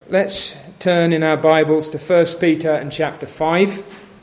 Let's turn in our Bibles to 1 Peter and chapter 5.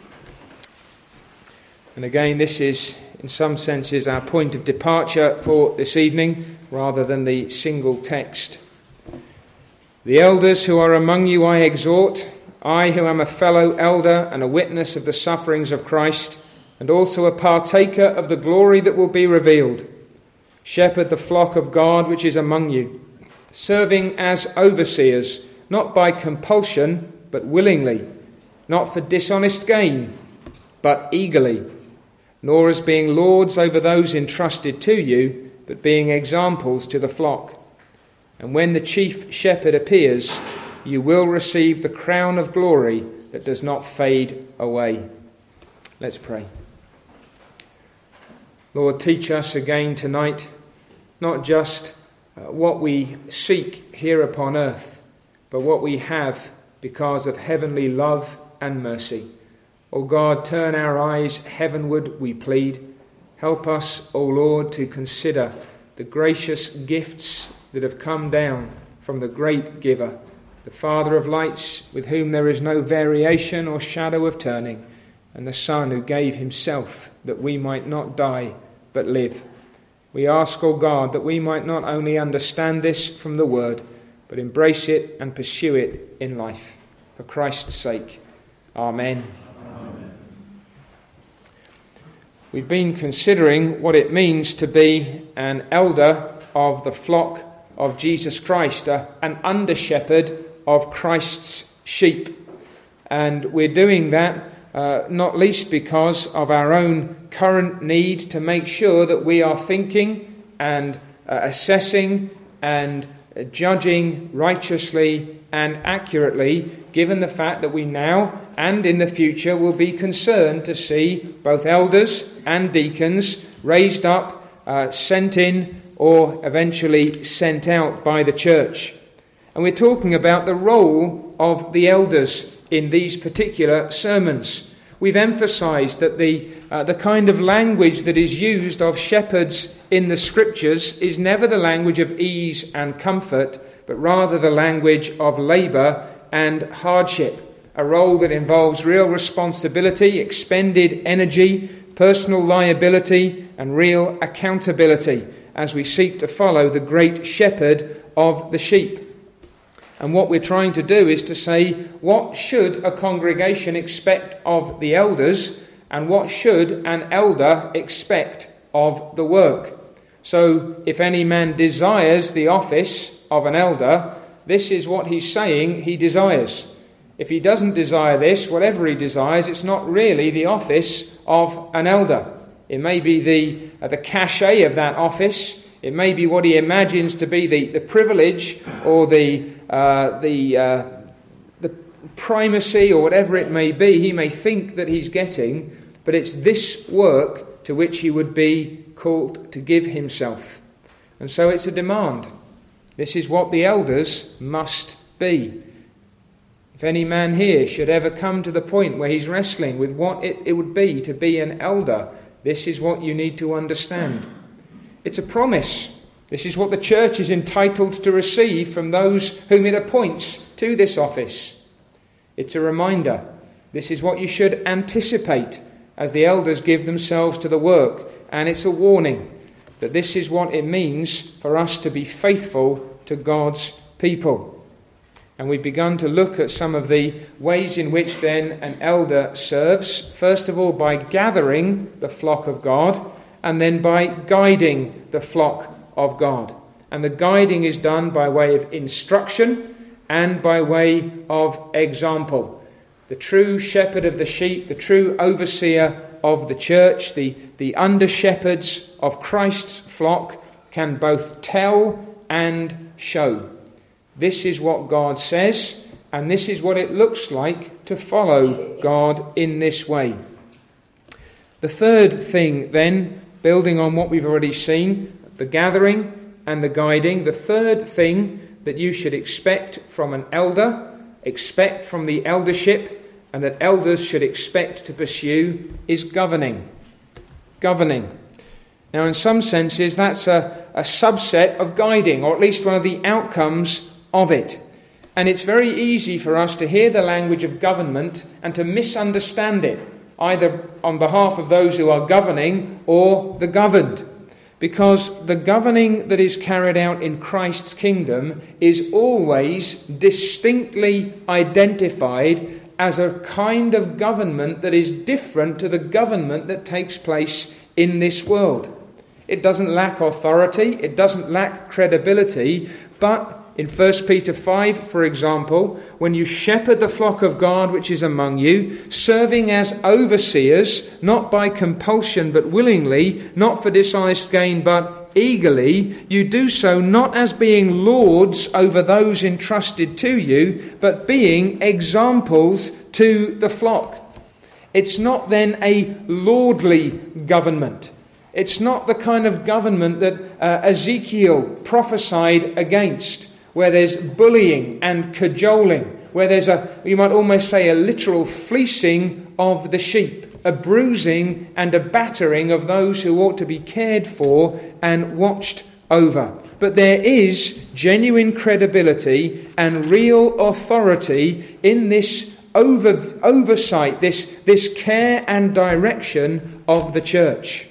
And again, this is, in some senses, our point of departure for this evening, rather than the single text. The elders who are among you I exhort, I who am a fellow elder and a witness of the sufferings of Christ, and also a partaker of the glory that will be revealed. Shepherd the flock of God which is among you, serving as overseers, not by compulsion, but willingly, not for dishonest gain, but eagerly, nor as being lords over those entrusted to you, but being examples to the flock. And when the chief shepherd appears, you will receive the crown of glory that does not fade away. Let's pray. Lord, teach us again tonight, not just what we seek here upon earth, but what we have because of heavenly love and mercy. O God, turn our eyes heavenward, we plead. Help us, O Lord, to consider the gracious gifts that have come down from the great giver, the Father of lights, with whom there is no variation or shadow of turning, and the Son who gave himself that we might not die but live. We ask, O God, that we might not only understand this from the Word, but embrace it and pursue it in life. For Christ's sake. Amen. Amen. We've been considering what it means to be an elder of the flock of Jesus Christ, an under-shepherd of Christ's sheep. And we're doing that not least because of our own current need to make sure that we are thinking and assessing and judging righteously and accurately, given the fact that we now and in the future will be concerned to see both elders and deacons raised up, sent in, or eventually sent out by the church. And we're talking about the role of the elders in these particular sermons. We've emphasised that the kind of language that is used of shepherds in the Scriptures is never the language of ease and comfort, but rather the language of labour and hardship, a role that involves real responsibility, expended energy, personal liability, and real accountability as we seek to follow the great shepherd of the sheep. And what we're trying to do is to say, what should a congregation expect of the elders, and what should an elder expect of the work? So, if any man desires the office of an elder, this is what he's saying he desires. If he doesn't desire this, whatever he desires, it's not really the office of an elder. It may be the cachet of that office. It may be what he imagines to be the privilege or the primacy or whatever it may be. He may think that he's getting, but it's this work to which he would be called to give himself. And so it's a demand. This is what the elders must be. If any man here should ever come to the point where he's wrestling with what it would be to be an elder, this is what you need to understand. It's a promise. This is what the church is entitled to receive from those whom it appoints to this office. It's a reminder. This is what you should anticipate as the elders give themselves to the work. And it's a warning that this is what it means for us to be faithful to God's people. And we've begun to look at some of the ways in which then an elder serves. First of all, by gathering the flock of God, and then by guiding the flock of God. And the guiding is done by way of instruction and by way of example. The true shepherd of the sheep, the true overseer of the church, the under-shepherds of Christ's flock can both tell and show. This is what God says, and this is what it looks like to follow God in this way. The third thing then, building on what we've already seen, the gathering and the guiding, the third thing that you should expect from an elder, expect from the eldership, and that elders should expect to pursue is governing. Governing. Now, in some senses, that's a subset of guiding, or at least one of the outcomes of it. And it's very easy for us to hear the language of government and to misunderstand it, either on behalf of those who are governing or the governed. Because the governing that is carried out in Christ's kingdom is always distinctly identified as a kind of government that is different to the government that takes place in this world. It doesn't lack authority, it doesn't lack credibility, but in 1 Peter 5, for example, when you shepherd the flock of God which is among you, serving as overseers, not by compulsion but willingly, not for dishonest gain but eagerly, you do so not as being lords over those entrusted to you, but being examples to the flock. It's not then a lordly government. It's not the kind of government that Ezekiel prophesied against, where there's bullying and cajoling, where there's you might almost say, a literal fleecing of the sheep, a bruising and a battering of those who ought to be cared for and watched over. But there is genuine credibility and real authority in this oversight, this care and direction of the church.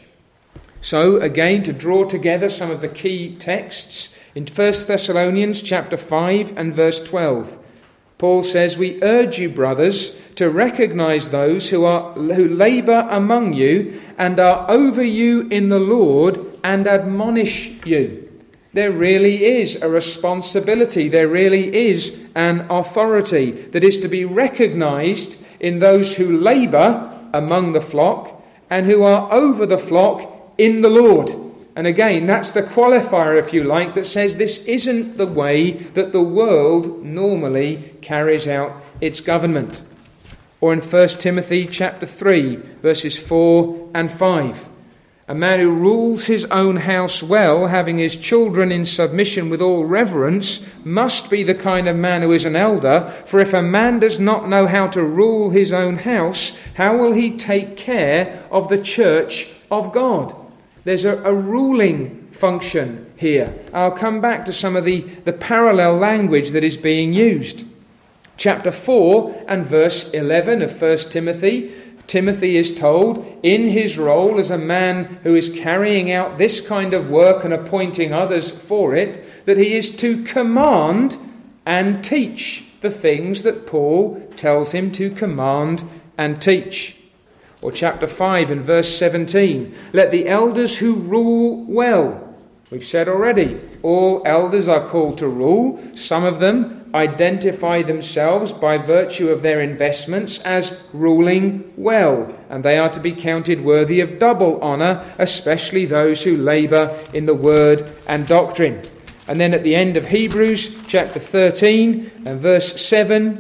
So, again, to draw together some of the key texts, in 1 Thessalonians chapter 5 and verse 12, Paul says, "We urge you, brothers, to recognize those who labour among you and are over you in the Lord and admonish you." There really is a responsibility, there really is an authority that is to be recognized in those who labour among the flock and who are over the flock in the Lord. And again, that's the qualifier, if you like, that says this isn't the way that the world normally carries out its government. Or in 1 Timothy chapter 3, verses 4 and 5. "A man who rules his own house well, having his children in submission with all reverence, must be the kind of man who is an elder. For if a man does not know how to rule his own house, how will he take care of the church of God?" There's a ruling function here. I'll come back to some of the parallel language that is being used. Chapter 4 and verse 11 of 1 Timothy, Timothy is told, in his role as a man who is carrying out this kind of work and appointing others for it, that he is to command and teach the things that Paul tells him to command and teach. Or chapter 5 and verse 17, "Let the elders who rule well." We've said already, all elders are called to rule. Some of them identify themselves by virtue of their investments as ruling well, and they are to be counted worthy of double honour, especially those who labour in the word and doctrine. And then at the end of Hebrews chapter 13 and verse 7,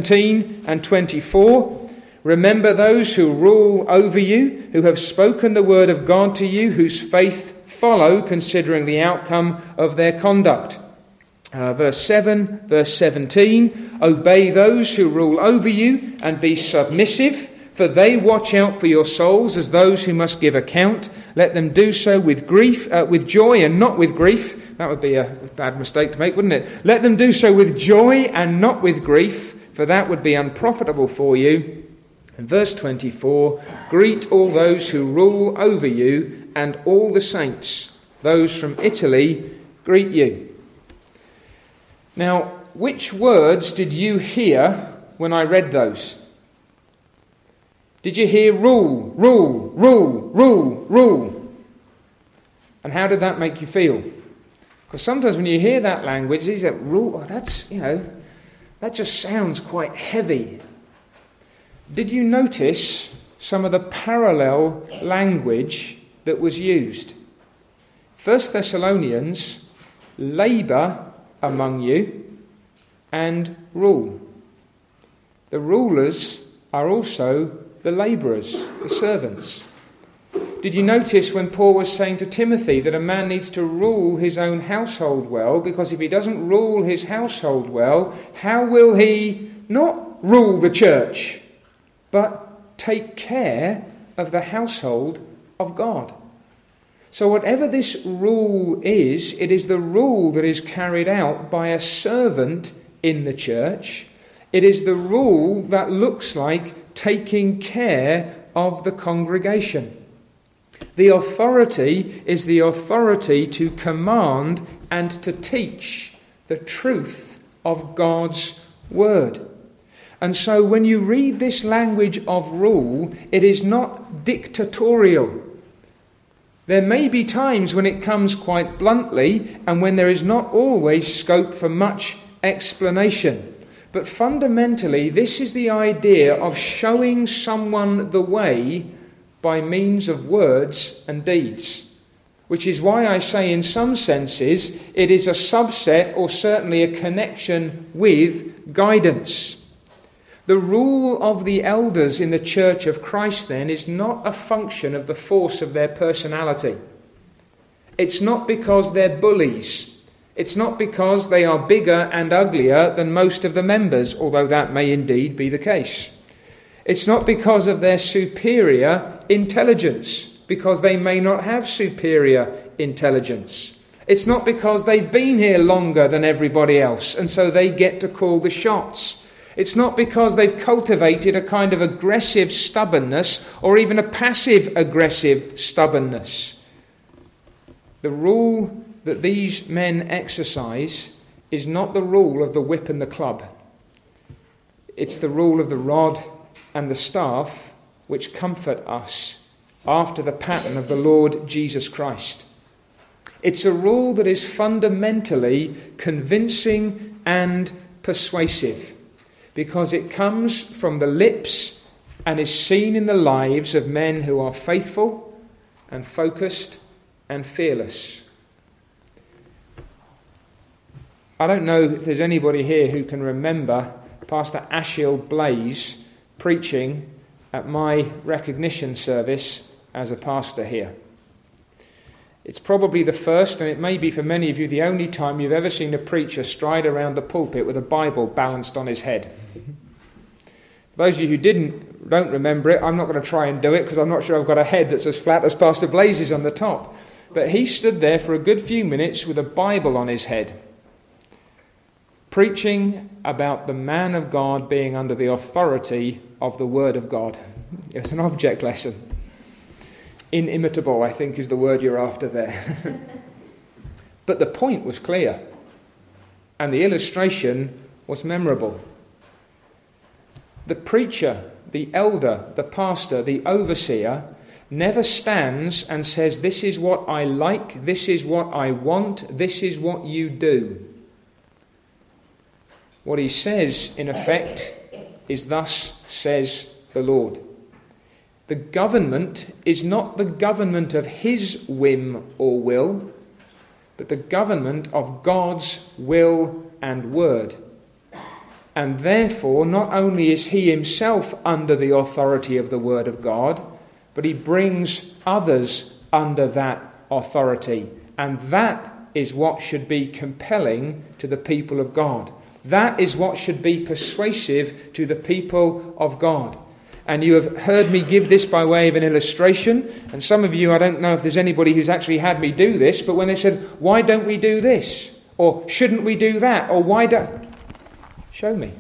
17 and 24, "Remember those who rule over you, who have spoken the word of God to you, whose faith follow, considering the outcome of their conduct." Verse 7, verse 17, "Obey those who rule over you and be submissive, for they watch out for your souls as those who must give account. Let them do so with joy and not with grief." That would be a bad mistake to make, wouldn't it? "Let them do so with joy and not with grief, for that would be unprofitable for you." And verse 24, "Greet all those who rule over you and all the saints. Those from Italy greet you." Now, which words did you hear when I read those? Did you hear rule, rule, rule, rule, rule? And how did that make you feel? Because sometimes when you hear that language, you say, rule, that just sounds quite heavy. Did you notice some of the parallel language that was used? 1 Thessalonians, labour among you and rule. The rulers are also the labourers, the servants. Did you notice when Paul was saying to Timothy that a man needs to rule his own household well, because if he doesn't rule his household well, how will he not rule the church, but take care of the household of God? So whatever this rule is, it is the rule that is carried out by a servant in the church. It is the rule that looks like taking care of the congregation. The authority is the authority to command and to teach the truth of God's word. And so when you read this language of rule, it is not dictatorial. There may be times when it comes quite bluntly and when there is not always scope for much explanation. But fundamentally, this is the idea of showing someone the way by means of words and deeds. Which is why I say in some senses it is a subset or certainly a connection with guidance. The rule of the elders in the Church of Christ then is not a function of the force of their personality. It's not because they're bullies. It's not because they are bigger and uglier than most of the members, although that may indeed be the case. It's not because of their superior intelligence, because they may not have superior intelligence. It's not because they've been here longer than everybody else, and so they get to call the shots. It's not because they've cultivated a kind of aggressive stubbornness or even a passive-aggressive stubbornness. The rule that these men exercise is not the rule of the whip and the club. It's the rule of the rod and the staff which comfort us after the pattern of the Lord Jesus Christ. It's a rule that is fundamentally convincing and persuasive, because it comes from the lips and is seen in the lives of men who are faithful and focused and fearless. I don't know if there's anybody here who can remember Pastor Ashiel Blaze preaching at my recognition service as a pastor here. It's probably the first, and it may be for many of you the only time you've ever seen a preacher stride around the pulpit with a Bible balanced on his head. For those of you who don't remember it, I'm not going to try and do it because I'm not sure I've got a head that's as flat as Pastor Blaze's on the top. But he stood there for a good few minutes with a Bible on his head, preaching about the man of God being under the authority of the Word of God. It was an object lesson. Inimitable, I think, is the word you're after there. But the point was clear, and the illustration was memorable. The preacher, the elder, the pastor, the overseer never stands and says, "This is what I like, this is what I want, this is what you do." What he says, in effect, is, "Thus says the Lord." The government is not the government of his whim or will, but the government of God's will and word. And therefore, not only is he himself under the authority of the word of God, but he brings others under that authority. And that is what should be compelling to the people of God. That is what should be persuasive to the people of God. And you have heard me give this by way of an illustration. And some of you, I don't know if there's anybody who's actually had me do this, but when they said, "Why don't we do this?" Or "Shouldn't we do that?" Or "Why don't..." Show me.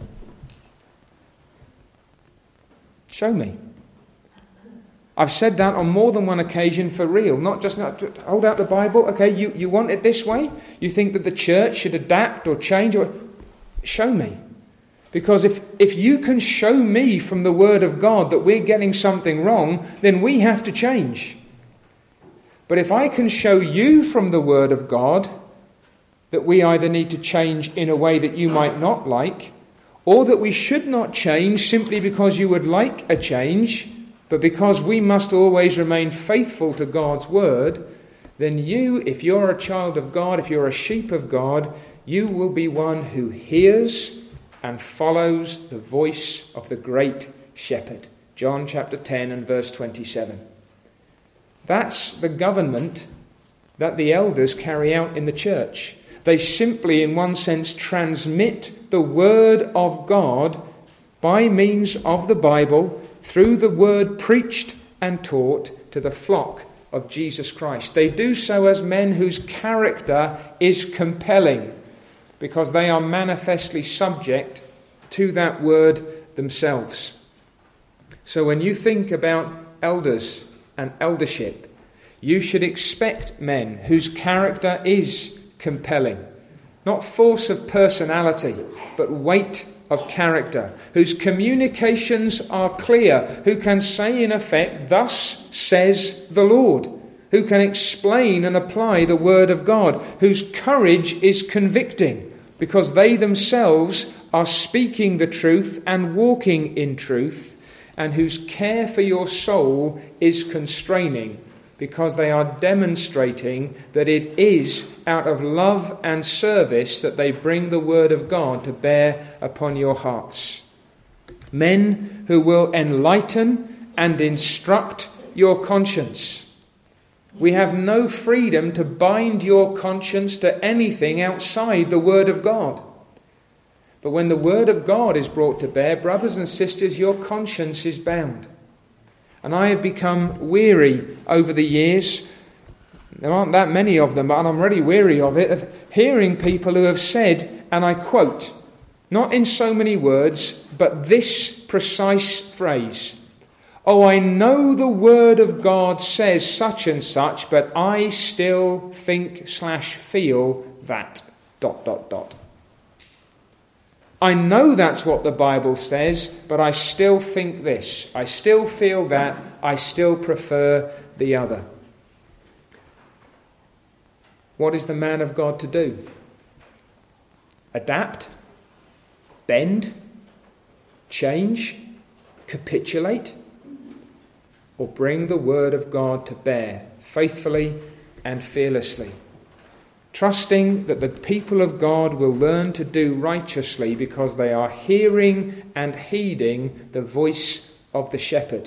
Show me. I've said that on more than one occasion for real. Not just hold out the Bible. Okay, you want it this way? You think that the church should adapt or change? Or show me. Because if you can show me from the Word of God that we're getting something wrong, then we have to change. But if I can show you from the Word of God that we either need to change in a way that you might not like, or that we should not change simply because you would like a change, but because we must always remain faithful to God's Word, then you, if you're a child of God, if you're a sheep of God, you will be one who hears and follows the voice of the great shepherd. John chapter 10 and verse 27. That's the government that the elders carry out in the church. They simply, in one sense, transmit the word of God by means of the Bible through the word preached and taught to the flock of Jesus Christ. They do so as men whose character is compelling. because they are manifestly subject to that word themselves. So when you think about elders and eldership, you should expect men whose character is compelling, not force of personality, but weight of character, whose communications are clear, who can say in effect, "Thus says the Lord," who can explain and apply the word of God, whose courage is convicting, because they themselves are speaking the truth and walking in truth, and whose care for your soul is constraining, because they are demonstrating that it is out of love and service that they bring the word of God to bear upon your hearts. Men who will enlighten and instruct your conscience. We have no freedom to bind your conscience to anything outside the word of God. But when the word of God is brought to bear, brothers and sisters, your conscience is bound. And I have become weary over the years, there aren't that many of them, but I'm really weary of it, of hearing people who have said, and I quote, not in so many words, but this precise phrase, "Oh, I know the word of God says such and such, but I still think/feel that... I know that's what the Bible says, but I still think this. I still feel that. I still prefer the other." What is the man of God to do? Adapt? Bend? Change? Capitulate? Or bring the word of God to bear faithfully and fearlessly, trusting that the people of God will learn to do righteously because they are hearing and heeding the voice of the shepherd.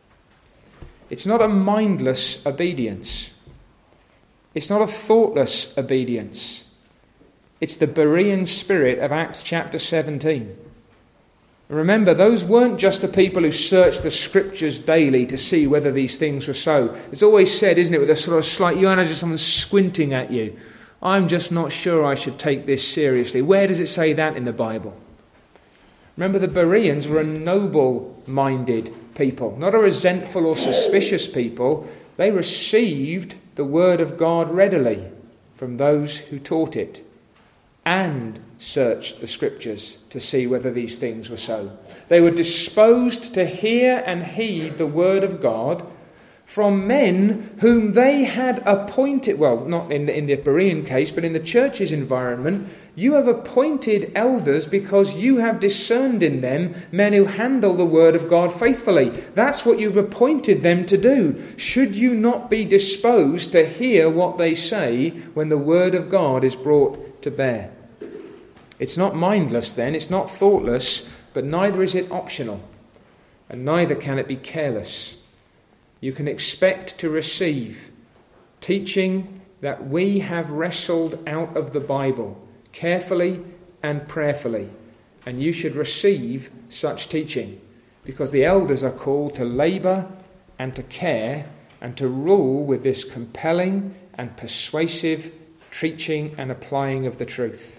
It's not a mindless obedience. It's not a thoughtless obedience. It's the Berean spirit of Acts chapter 17. Remember, those weren't just the people who searched the scriptures daily to see whether these things were so. It's always said, isn't it, with a sort of slight, you imagine someone squinting at you. I'm just not sure I should take this seriously. Where does it say that in the Bible? Remember, the Bereans were a noble-minded people, not a resentful or suspicious people. They received the word of God readily from those who taught it and searched the scriptures to see whether these things were so. They were disposed to hear and heed the word of God from men whom they had appointed, well, not in the Berean case, but in the church's environment. You have appointed elders because you have discerned in them men who handle the word of God faithfully. That's what you've appointed them to do. Should you not be disposed to hear what they say when the word of God is brought to bear? It's not mindless then, it's not thoughtless, but neither is it optional, and neither can it be careless. You can expect to receive teaching that we have wrestled out of the Bible carefully and prayerfully, and you should receive such teaching because the elders are called to labour and to care and to rule with this compelling and persuasive teaching and applying of the truth.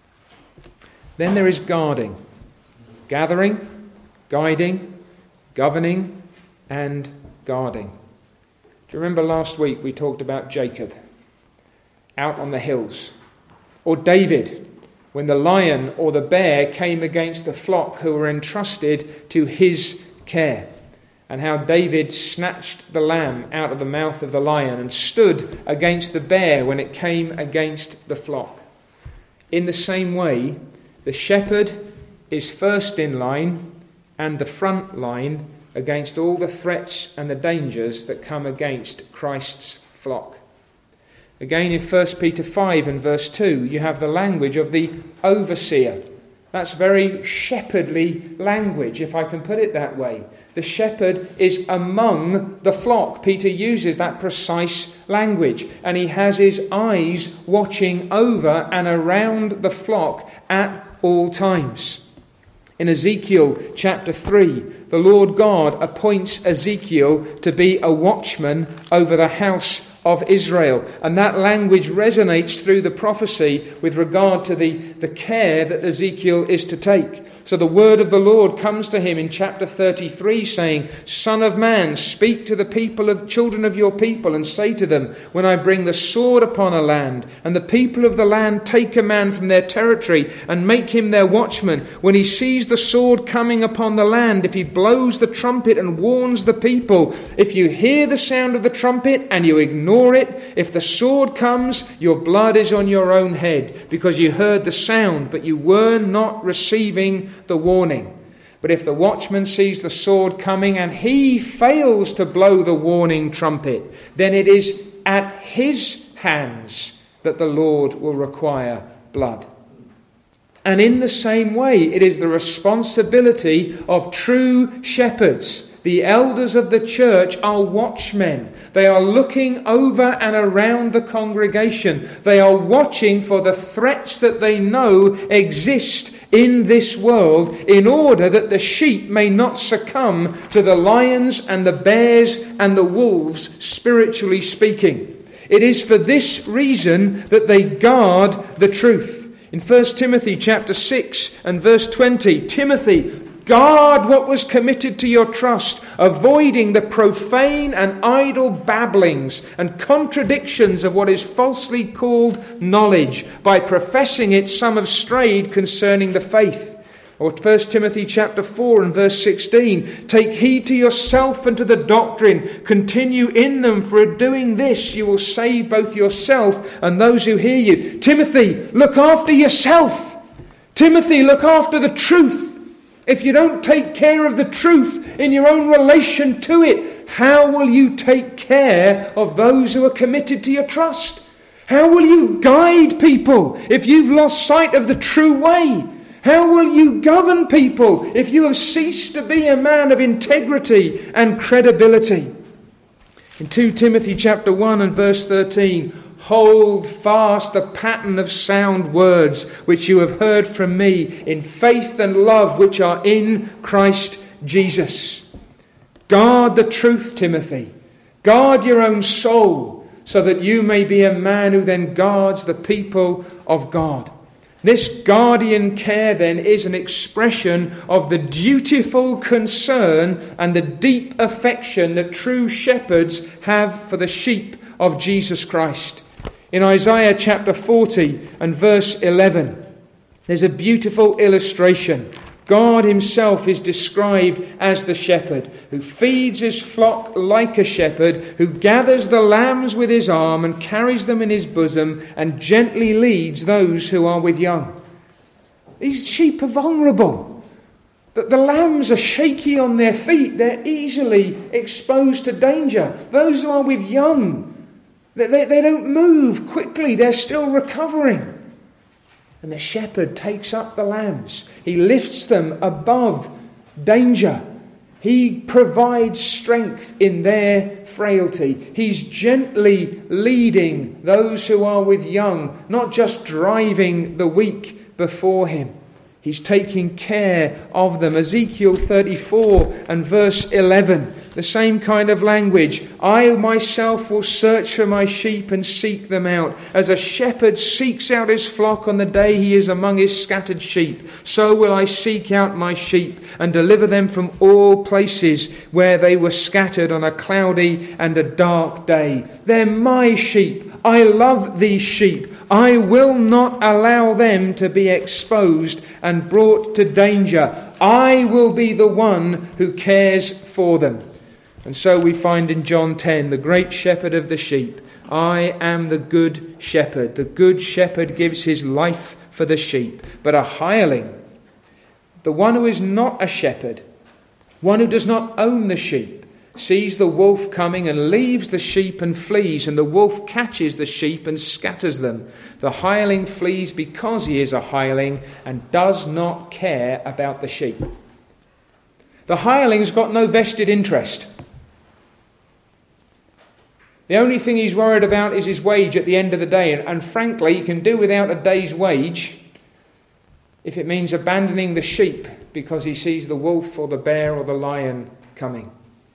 Then there is guarding, gathering, guiding, governing, and guarding. Do you remember last week we talked about Jacob out on the hills? Or David, when the lion or the bear came against the flock who were entrusted to his care, and how David snatched the lamb out of the mouth of the lion and stood against the bear when it came against the flock. In the same way, the shepherd is first in line and the front line against all the threats and the dangers that come against Christ's flock. Again in 1 Peter 5 and verse 2, you have the language of the overseer. That's very shepherdly language, if I can put it that way. The shepherd is among the flock. Peter uses that precise language, and he has his eyes watching over and around the flock at all times. In Ezekiel chapter 3, the Lord God appoints Ezekiel to be a watchman over the house of Israel. And that language resonates through the prophecy with regard to the care that Ezekiel is to take. So the word of the Lord comes to him in chapter 33 saying, Son of man, speak to the children of your people and say to them, when I bring the sword upon a land, and the people of the land take a man from their territory and make him their watchman, when he sees the sword coming upon the land, if he blows the trumpet and warns the people, if you hear the sound of the trumpet and you ignore it, if the sword comes, your blood is on your own head, because you heard the sound, but you were not receiving the warning. But if the watchman sees the sword coming and he fails to blow the warning trumpet, then it is at his hands that the Lord will require blood. And in the same way, it is the responsibility of true shepherds. The elders of the church are watchmen. They are looking over and around the congregation. They are watching for the threats that they know exist in this world, in order that the sheep may not succumb to the lions and the bears and the wolves, spiritually speaking. It is for this reason that they guard the truth. In 1 Timothy chapter 6 and verse 20, Timothy, guard what was committed to your trust, avoiding the profane and idle babblings and contradictions of what is falsely called knowledge. By professing it, some have strayed concerning the faith. Or 1 Timothy chapter 4 and verse 16, take heed to yourself and to the doctrine, continue in them, for in doing this you will save both yourself and those who hear you. Timothy, look after yourself. Timothy, look after the truth. If you don't take care of the truth in your own relation to it, how will you take care of those who are committed to your trust? How will you guide people if you've lost sight of the true way? How will you govern people if you have ceased to be a man of integrity and credibility? In 2 Timothy chapter 1 and verse 13, hold fast the pattern of sound words which you have heard from me in faith and love which are in Christ Jesus. Guard the truth, Timothy. Guard your own soul so that you may be a man who then guards the people of God. This guardian care then is an expression of the dutiful concern and the deep affection that true shepherds have for the sheep of Jesus Christ. In Isaiah chapter 40 and verse 11, there's a beautiful illustration. God himself is described as the shepherd, who feeds his flock like a shepherd, who gathers the lambs with his arm and carries them in his bosom and gently leads those who are with young. These sheep are vulnerable. The lambs are shaky on their feet. They're easily exposed to danger. Those who are with young, they don't move quickly. They're still recovering. And the shepherd takes up the lambs. He lifts them above danger. He provides strength in their frailty. He's gently leading those who are with young, not just driving the weak before him. He's taking care of them. Ezekiel 34 and verse 11. The same kind of language. I myself will search for my sheep and seek them out. As a shepherd seeks out his flock on the day he is among his scattered sheep, so will I seek out my sheep and deliver them from all places where they were scattered on a cloudy and a dark day. They're my sheep. I love these sheep. I will not allow them to be exposed and brought to danger. I will be the one who cares for them. And so we find in John 10, the great shepherd of the sheep. I am the good shepherd. The good shepherd gives his life for the sheep. But a hireling, the one who is not a shepherd, one who does not own the sheep, sees the wolf coming and leaves the sheep and flees, and the wolf catches the sheep and scatters them. The hireling flees because he is a hireling and does not care about the sheep. The hireling's got no vested interest. The only thing he's worried about is his wage at the end of the day. And frankly, he can do without a day's wage if it means abandoning the sheep because he sees the wolf or the bear or the lion coming.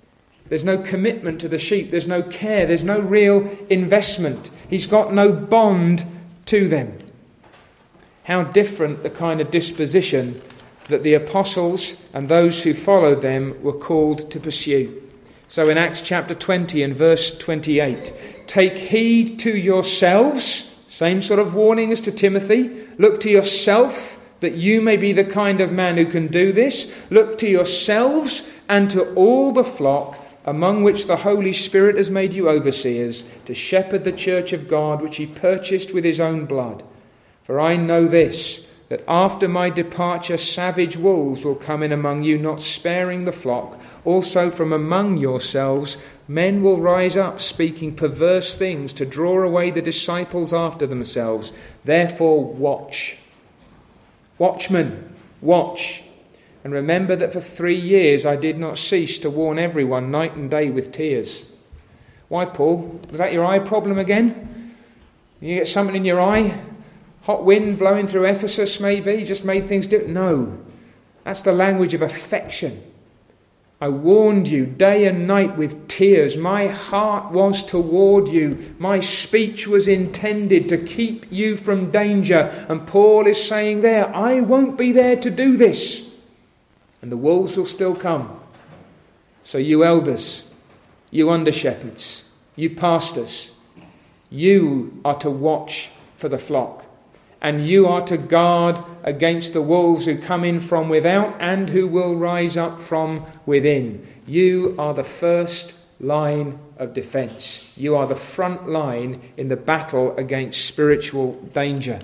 There's no commitment to the sheep. There's no care. There's no real investment. He's got no bond to them. How different the kind of disposition that the apostles and those who followed them were called to pursue. So in Acts chapter 20 and verse 28, take heed to yourselves, same sort of warning as to Timothy, look to yourself that you may be the kind of man who can do this. Look to yourselves and to all the flock among which the Holy Spirit has made you overseers, to shepherd the church of God which he purchased with his own blood. For I know this, that after my departure savage wolves will come in among you, not sparing the flock. Also from among yourselves men will rise up, speaking perverse things, to draw away the disciples after themselves. Therefore watch. Watchmen, watch. And remember that for 3 years I did not cease to warn everyone night and day with tears. Why, Paul? Was that your eye problem again? You get something in your eye? Hot wind blowing through Ephesus maybe? Just made things different? No. That's the language of affection. I warned you day and night with tears. My heart was toward you. My speech was intended to keep you from danger. And Paul is saying there, I won't be there to do this. And the wolves will still come. So you elders, you under-shepherds, you pastors, you are to watch for the flock. And you are to guard against the wolves who come in from without and who will rise up from within. You are the first line of defence. You are the front line in the battle against spiritual danger.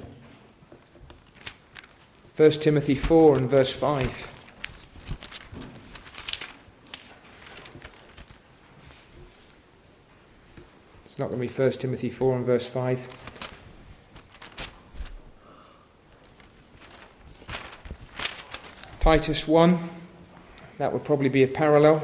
1 Timothy 4 and verse 5. It's not going to be 1 Timothy 4 and verse 5. Titus 1, that would probably be a parallel.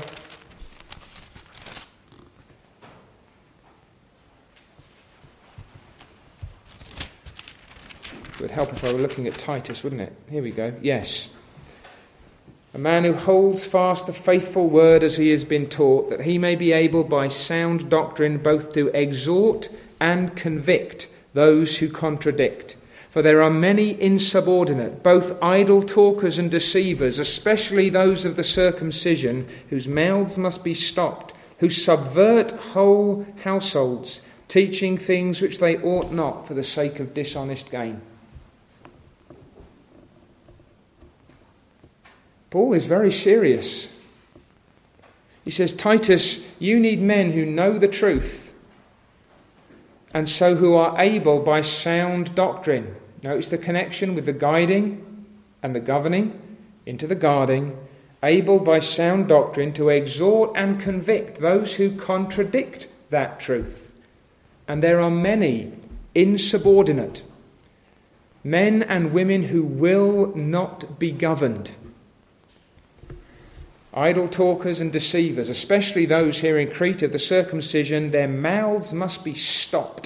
It would help if I were looking at Titus, wouldn't it? Here we go. Yes. A man who holds fast the faithful word as he has been taught, that he may be able by sound doctrine both to exhort and convict those who contradict. For there are many insubordinate, both idle talkers and deceivers, especially those of the circumcision, whose mouths must be stopped, who subvert whole households, teaching things which they ought not for the sake of dishonest gain. Paul is very serious. He says, Titus, you need men who know the truth, and so who are able by sound doctrine. Notice the connection with the guiding and the governing into the guarding, able by sound doctrine to exhort and convict those who contradict that truth. And there are many insubordinate, men and women who will not be governed. Idle talkers and deceivers, especially those here in Crete of the circumcision, their mouths must be stopped.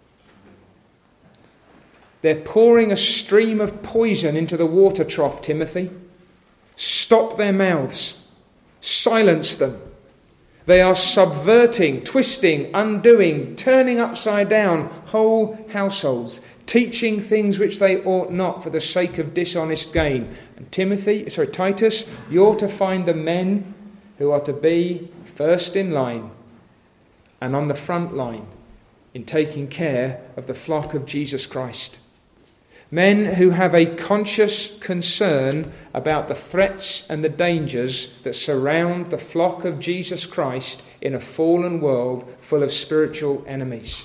They're pouring a stream of poison into the water trough, Timothy. Stop their mouths. Silence them. They are subverting, twisting, undoing, turning upside down whole households, teaching things which they ought not for the sake of dishonest gain. And Titus, you're to find the men who are to be first in line and on the front line in taking care of the flock of Jesus Christ. Men who have a conscious concern about the threats and the dangers that surround the flock of Jesus Christ in a fallen world full of spiritual enemies.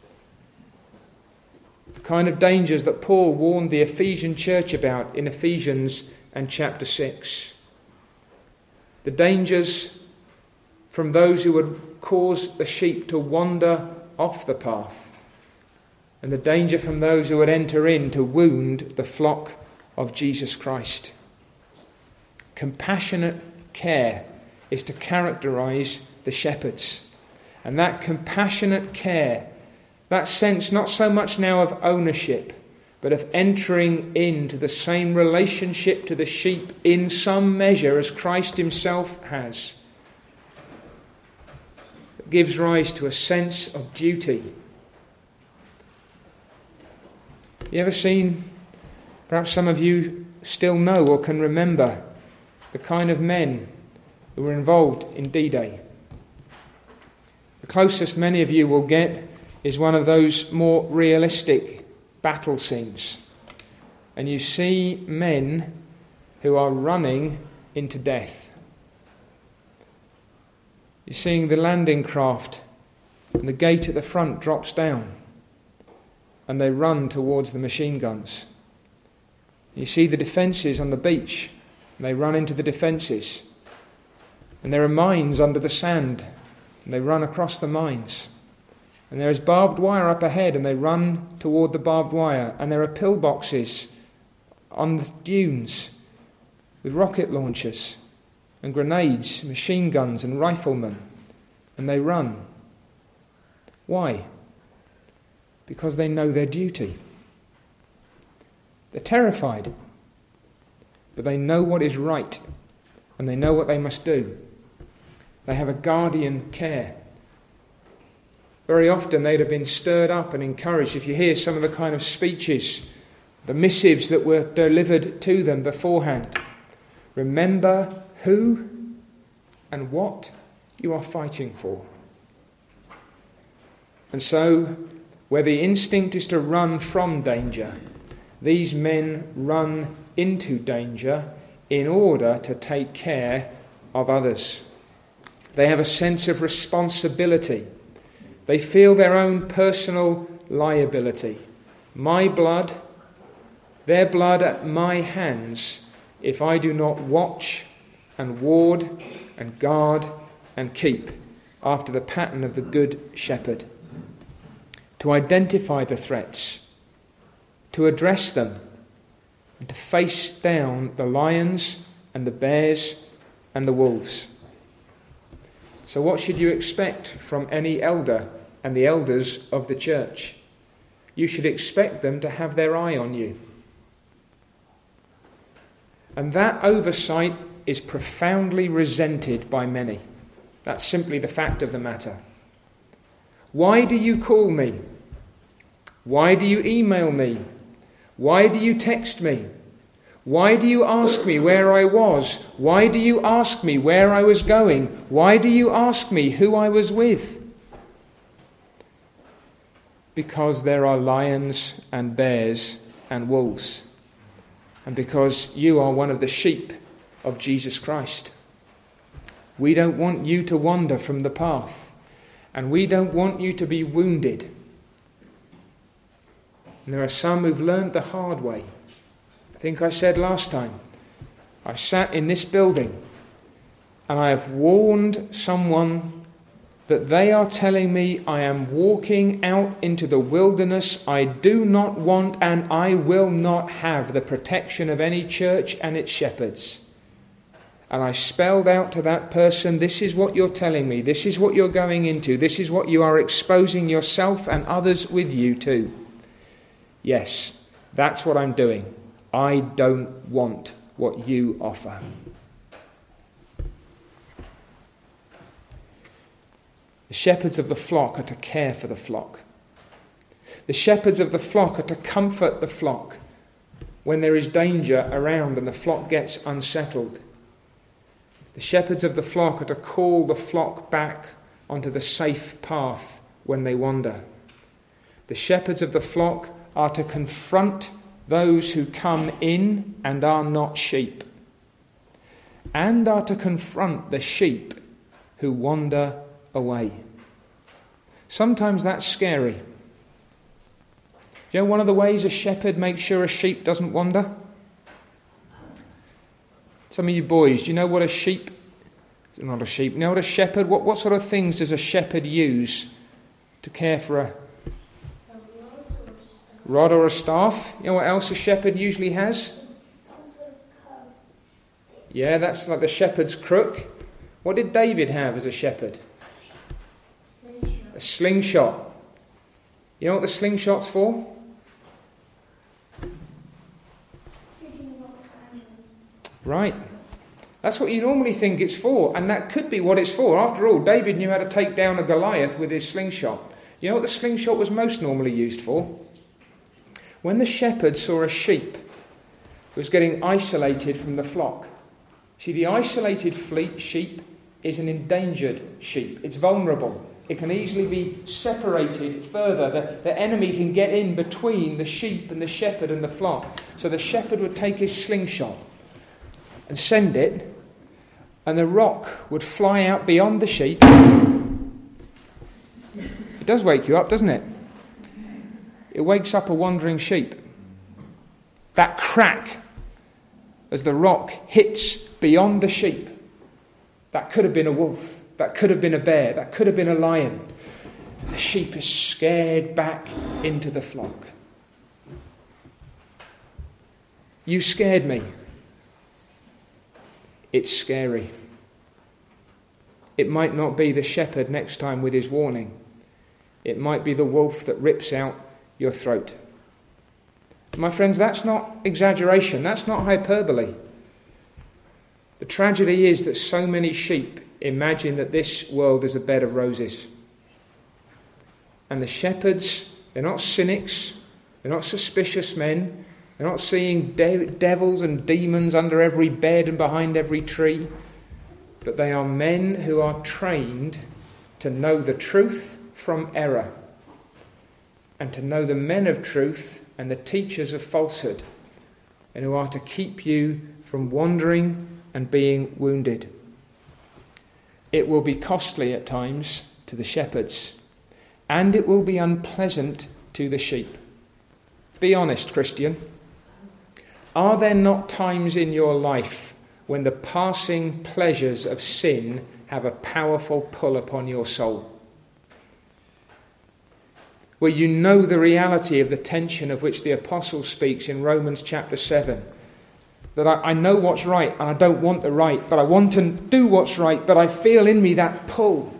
The kind of dangers that Paul warned the Ephesian church about in Ephesians and chapter 6. The dangers from those who would cause the sheep to wander off the path. And the danger from those who would enter in to wound the flock of Jesus Christ. Compassionate care is to characterize the shepherds. And that compassionate care, that sense not so much now of ownership, but of entering into the same relationship to the sheep in some measure as Christ himself has. gives rise to a sense of duty. You ever seen, perhaps some of you still know or can remember, the kind of men who were involved in D-Day? The closest many of you will get is one of those more realistic battle scenes. And you see men who are running into death. You're seeing the landing craft and the gate at the front drops down and they run towards the machine guns. You see the defences on the beach and they run into the defences. And there are mines under the sand and they run across the mines. And there is barbed wire up ahead and they run toward the barbed wire. And there are pillboxes on the dunes with rocket launchers and grenades, machine guns and riflemen. And they run. Why? Because they know their duty. They're terrified, but they know what is right and they know what they must do. They have a guardian care. Very often they'd have been stirred up and encouraged. If you hear some of the kind of speeches, the missives that were delivered to them beforehand, remember who and what you are fighting for. And so, where the instinct is to run from danger, these men run into danger in order to take care of others. They have a sense of responsibility. They feel their own personal liability. My blood, their blood at my hands, if I do not watch and ward and guard and keep after the pattern of the Good Shepherd. To identify the threats, to address them, and to face down the lions and the bears and the wolves. So what should you expect from any elder and the elders of the church? You should expect them to have their eye on you. And that oversight is profoundly resented by many. That's simply the fact of the matter. Why do you call me? Why do you email me? Why do you text me? Why do you ask me where I was? Why do you ask me where I was going? Why do you ask me who I was with? Because there are lions and bears and wolves. And because you are one of the sheep of Jesus Christ. We don't want you to wander from the path. And we don't want you to be wounded. And there are some who've learned the hard way. I think I said last time, I sat in this building and I have warned someone that they are telling me I am walking out into the wilderness. I do not want and I will not have the protection of any church and its shepherds. And I spelled out to that person, this is what you're telling me, this is what you're going into, this is what you are exposing yourself and others with you to. Yes, that's what I'm doing. I don't want what you offer. The shepherds of the flock are to care for the flock. The shepherds of the flock are to comfort the flock when there is danger around and the flock gets unsettled. The shepherds of the flock are to call the flock back onto the safe path when they wander. The shepherds of the flock are to confront those who come in and are not sheep, and are to confront the sheep who wander away. Sometimes that's scary. You know one of the ways a shepherd makes sure a sheep doesn't wander? Some of you boys, do you know what a sheep... Not a sheep. You know what a shepherd... What sort of things does a shepherd use to care for a rod or a staff? You know what else a shepherd usually has? Yeah, that's like the shepherd's crook. What did David have as a shepherd? A slingshot. You know what the slingshot's for? Right. That's what you normally think it's for, and that could be what it's for. After all, David knew how to take down a Goliath with his slingshot. You know what the slingshot was most normally used for? When the shepherd saw a sheep that was getting isolated from the flock. See, the isolated sheep is an endangered sheep. It's vulnerable. It can easily be separated further. The enemy can get in between the sheep and the shepherd and the flock. So the shepherd would take his slingshot and send it, and the rock would fly out beyond the sheep. It does wake you up, doesn't it? It wakes up a wandering sheep. That crack as the rock hits beyond the sheep. That could have been a wolf. That could have been a bear. That could have been a lion. The sheep is scared back into the flock. You scared me. It's scary. It might not be the shepherd next time with his warning. It might be the wolf that rips out your throat. My friends, that's not exaggeration. That's not hyperbole. The tragedy is that so many sheep imagine that this world is a bed of roses. And the shepherds, they're not cynics. They're not suspicious men. They're not seeing devils and demons under every bed and behind every tree. But they are men who are trained to know the truth from error, and to know the men of truth and the teachers of falsehood, and who are to keep you from wandering and being wounded. It will be costly at times to the shepherds, and it will be unpleasant to the sheep. Be honest, Christian. Are there not times in your life when the passing pleasures of sin have a powerful pull upon your soul? Where you know the reality of the tension of which the apostle speaks in Romans chapter 7. That I know what's right and I don't want the right, but I want to do what's right, but I feel in me that pull.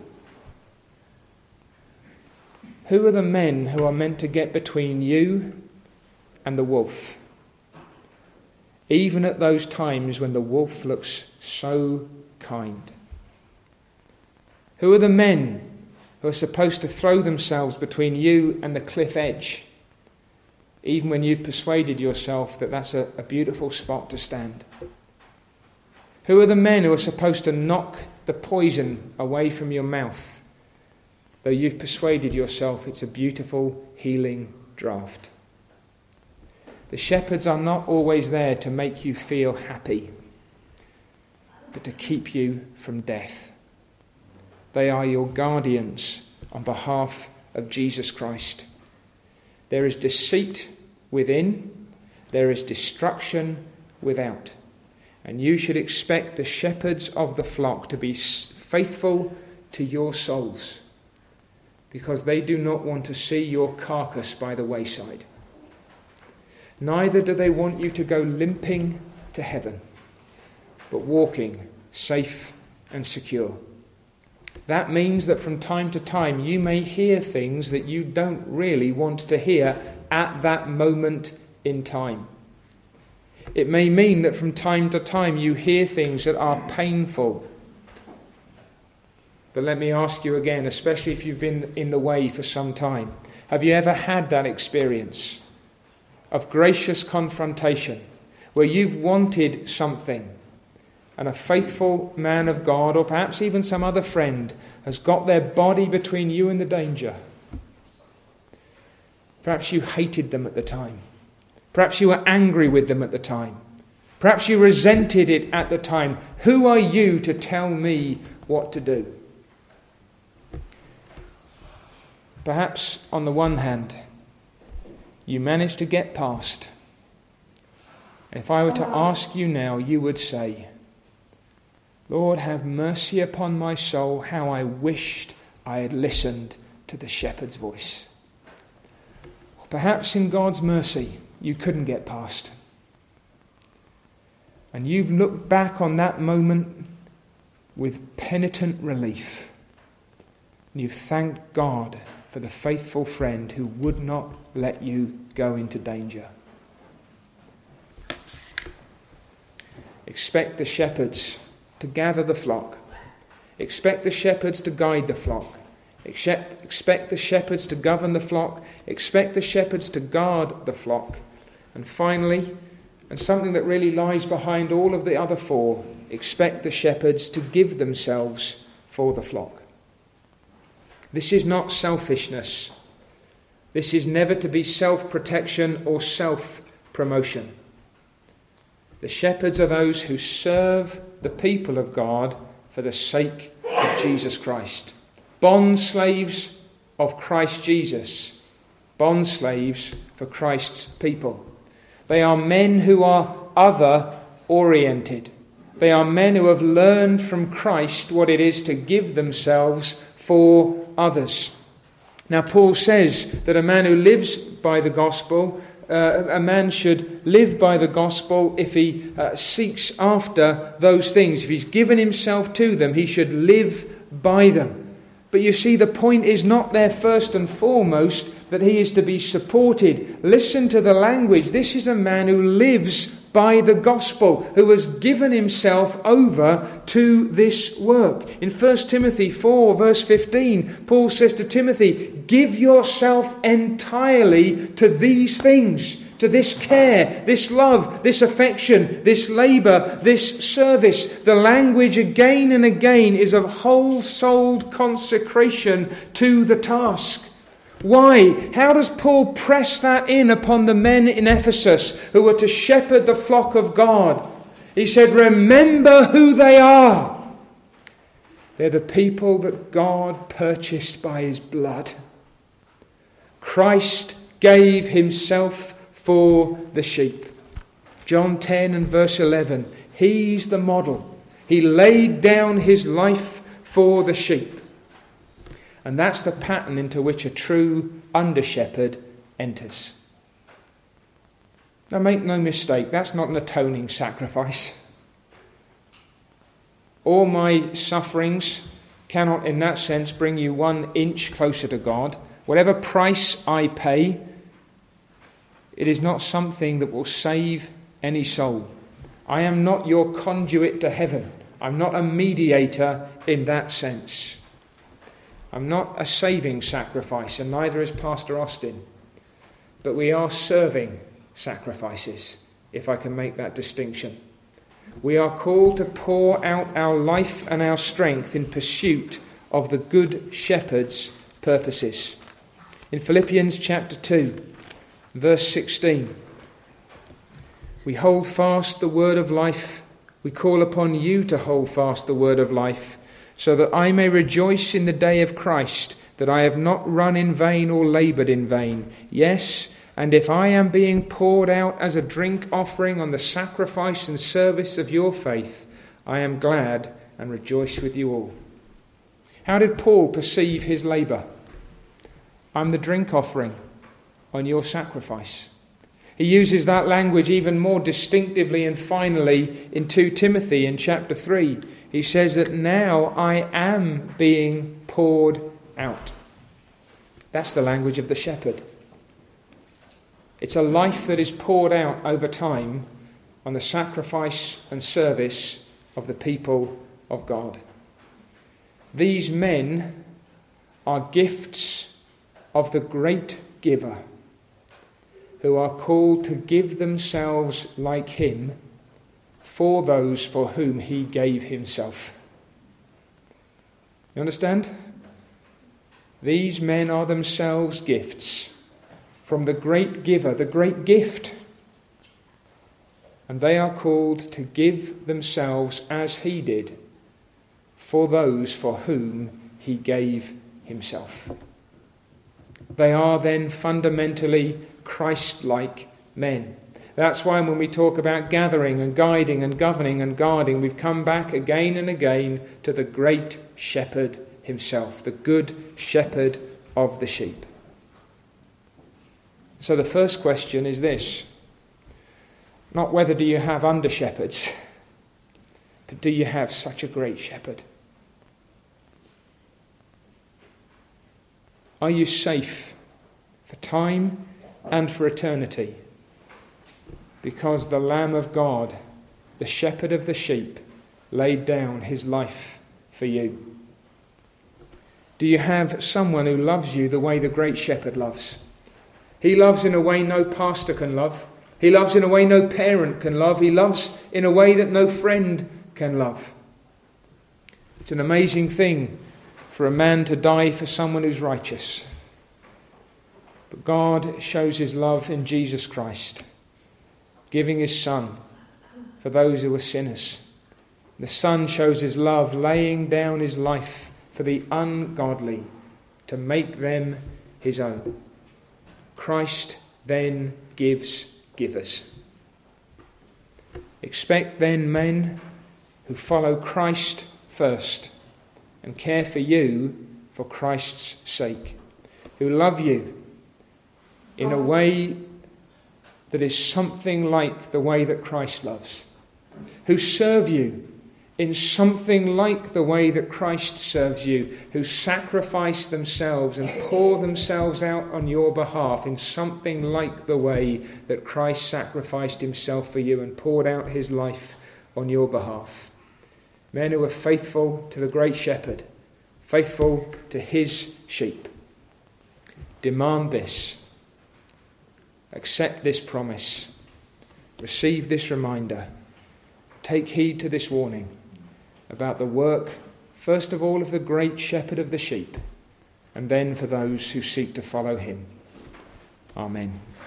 Who are the men who are meant to get between you and the wolf? Even at those times when the wolf looks so kind. Who are the men who are supposed to throw themselves between you and the cliff edge, even when you've persuaded yourself that that's a beautiful spot to stand? Who are the men who are supposed to knock the poison away from your mouth, though you've persuaded yourself it's a beautiful healing draught? The shepherds are not always there to make you feel happy, but to keep you from death. They are your guardians on behalf of Jesus Christ. There is deceit within, there is destruction without. And you should expect the shepherds of the flock to be faithful to your souls, because they do not want to see your carcass by the wayside. Neither do they want you to go limping to heaven, but walking safe and secure. That means that from time to time you may hear things that you don't really want to hear at that moment in time. It may mean that from time to time you hear things that are painful. But let me ask you again, especially if you've been in the way for some time, have you ever had that experience of gracious confrontation where you've wanted something and a faithful man of God, or perhaps even some other friend, has got their body between you and the danger? Perhaps you hated them at the time. Perhaps you were angry with them at the time. Perhaps you resented it at the time. Who are you to tell me what to do? Perhaps on the one hand, you managed to get past. If I were to ask you now, you would say, Lord, have mercy upon my soul, how I wished I had listened to the shepherd's voice. Or perhaps in God's mercy, you couldn't get past. And you've looked back on that moment with penitent relief. And you've thanked God for the faithful friend who would not let you go into danger. Expect the shepherds to gather the flock. Expect the shepherds to guide the flock. Expect the shepherds to govern the flock. Expect the shepherds to guard the flock. And finally, and something that really lies behind all of the other four, expect the shepherds to give themselves for the flock. This is not selfishness. This is never to be self-protection or self-promotion. The shepherds are those who serve the people of God for the sake of Jesus Christ. Bond slaves of Christ Jesus. Bond slaves for Christ's people. They are men who are other-oriented. They are men who have learned from Christ what it is to give themselves for others. Now, Paul says that a man who lives by the gospel, a man should live by the gospel if he seeks after those things. If he's given himself to them, he should live by them. But you see, the point is not there first and foremost that he is to be supported. Listen to the language. This is a man who lives by the gospel, who has given himself over to this work. In 1 Timothy 4 verse 15, Paul says to Timothy, give yourself entirely to these things, to this care, this love, this affection, this labour, this service. The language again and again is of whole-souled consecration to the task. Why? How does Paul press that in upon the men in Ephesus who were to shepherd the flock of God? He said, remember who they are. They're the people that God purchased by his blood. Christ gave himself for the sheep. John 10 and verse 11. He's the model. He laid down his life for the sheep. And that's the pattern into which a true under-shepherd enters. Now make no mistake, that's not an atoning sacrifice. All my sufferings cannot in that sense bring you 1 inch closer to God. Whatever price I pay, it is not something that will save any soul. I am not your conduit to heaven. I'm not a mediator in that sense. I'm not a saving sacrifice, and neither is Pastor Austin. But we are serving sacrifices, if I can make that distinction. We are called to pour out our life and our strength in pursuit of the Good Shepherd's purposes. In Philippians chapter 2, verse 16, we hold fast the word of life. We call upon you to hold fast the word of life, so that I may rejoice in the day of Christ, that I have not run in vain or laboured in vain. Yes, and if I am being poured out as a drink offering on the sacrifice and service of your faith, I am glad and rejoice with you all. How did Paul perceive his labour? I'm the drink offering on your sacrifice. He uses that language even more distinctively and finally in 2 Timothy in chapter 3. He says that now I am being poured out. That's the language of the shepherd. It's a life that is poured out over time on the sacrifice and service of the people of God. These men are gifts of the great giver, who are called to give themselves like him for those for whom he gave himself. You understand? These men are themselves gifts from the great giver, the great gift. And they are called to give themselves as he did for those for whom he gave himself. They are then fundamentally Christ-like men. That's why when we talk about gathering and guiding and governing and guarding, we've come back again and again to the great shepherd himself, the good shepherd of the sheep. So the first question is this: not whether do you have under-shepherds, but do you have such a great shepherd? Are you safe for time and for eternity? Because the Lamb of God, the shepherd of the sheep, laid down his life for you? Do you have someone who loves you the way the Great Shepherd loves? He loves in a way no pastor can love. He loves in a way no parent can love. He loves in a way that no friend can love. It's an amazing thing for a man to die for someone who's righteous. But God shows his love in Jesus Christ, giving his Son for those who are sinners. The Son shows his love, laying down his life for the ungodly to make them his own. Christ then gives givers. Expect then men who follow Christ first and care for you for Christ's sake, who love you in a way that is something like the way that Christ loves, who serve you in something like the way that Christ serves you, who sacrifice themselves and pour themselves out on your behalf in something like the way that Christ sacrificed himself for you and poured out his life on your behalf. Men who are faithful to the Great Shepherd, faithful to his sheep. Demand this. Accept this promise. Receive this reminder. Take heed to this warning about the work, first of all, of the Great Shepherd of the sheep, and then for those who seek to follow him. Amen.